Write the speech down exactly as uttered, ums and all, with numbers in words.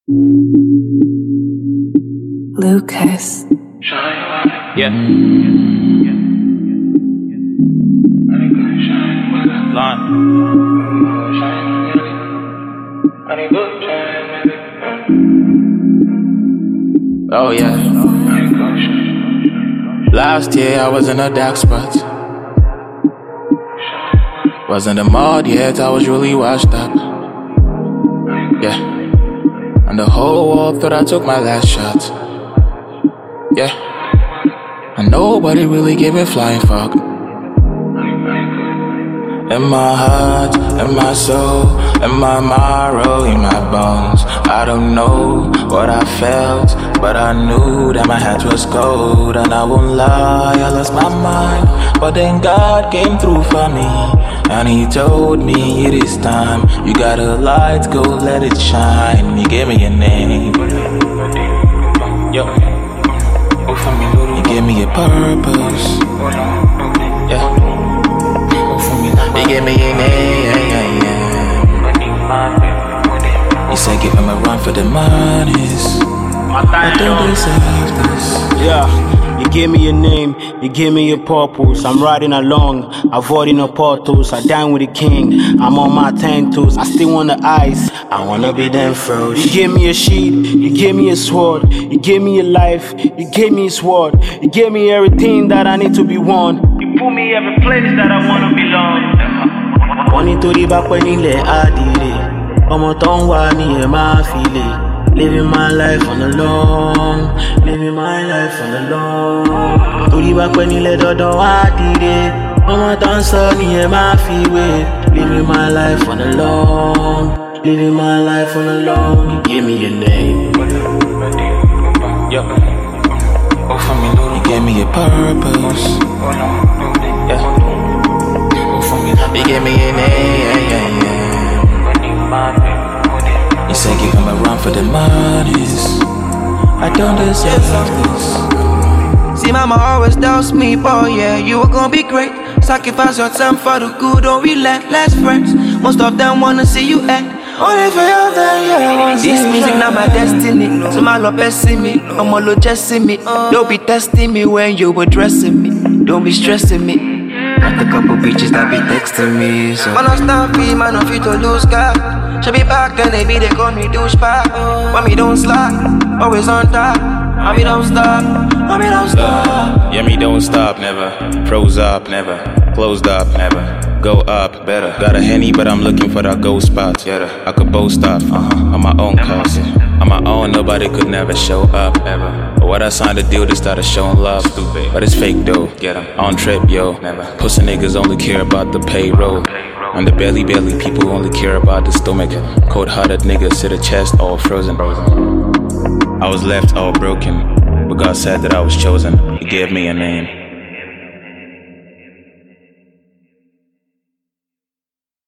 Lucas. Yeah. Line. Oh yeah. Last year I was in a dark spot. Wasn't a mod yet, I was really washed up. Yeah. And the whole world thought I took my last shot. Yeah. And nobody really gave me flying fuck. In my heart, in my soul, in my marrow, in my bones. I don't know what I felt, but I knew that my heart was cold. And I won't lie, I lost my mind, but then God came through for me. And he told me it is time. You got a light, go let it shine. He gave me a name. Yo. He gave me a purpose. Yeah. He gave me a name. He said give him a run for the monies. I don't deserve this. Yeah. You gave me a name, you gave me a purpose. I'm riding along, avoiding the portals. I dine with the king, I'm on my ten toes. I still want the ice, I wanna be them froze. You gave me a sheet, you gave me a sword. You gave me a life, you gave me a sword. You gave me everything that I need to be one. You put me every place that I wanna belong. Wọ́n nítorí bá pẹ́ nílẹ̀ àdìrẹ, ọmọ tó ń wá ní ẹ̀ máa fi lè. Living my life on the long, living my life on the long. Torí bá pẹ́ nílẹ̀ dandan wá dìde, ọmọ tó ń sọ ní ẹ máa fi wé. Living my life on the long, living my life on the long. You give me a name. Yo. You gave me a purpose. Yeah. You gave me a name. You said give him a run for the monies. I don't deserve this. See, mama always tells me, boy, yeah, you were gonna be great. Sacrifice your time for the good, don't relentless friends. Most of them wanna see you act. Only for your time, yeah. This music not my destiny. So my love blessing me, I'm all chasing me. Don't be testing me when you were dressing me. Don't be stressing me. Got a couple bitches that be texting me, so man, I stop me, man, I feel to lose God. Should be back then, they be they call me douchebag. When me don't slack, always on top. And me don't stop, and me don't stop. Yeah, me don't stop, never. Froze up, never. Closed up, never. Go up, better. Got a Henny, but I'm looking for that gold spot. Yeah, I could boast off, uh-huh, on my own cause. On my own, nobody could never show up, ever. But what I signed a deal, they started showing love. Stupid, but it's fake though. Get 'em on trip, yo. Never. Pussy niggas only care about the payroll. On the belly belly, people only care about the stomach. Cold-hearted niggas to the chest, all frozen. I was left all broken, but God said that I was chosen. He gave me a name.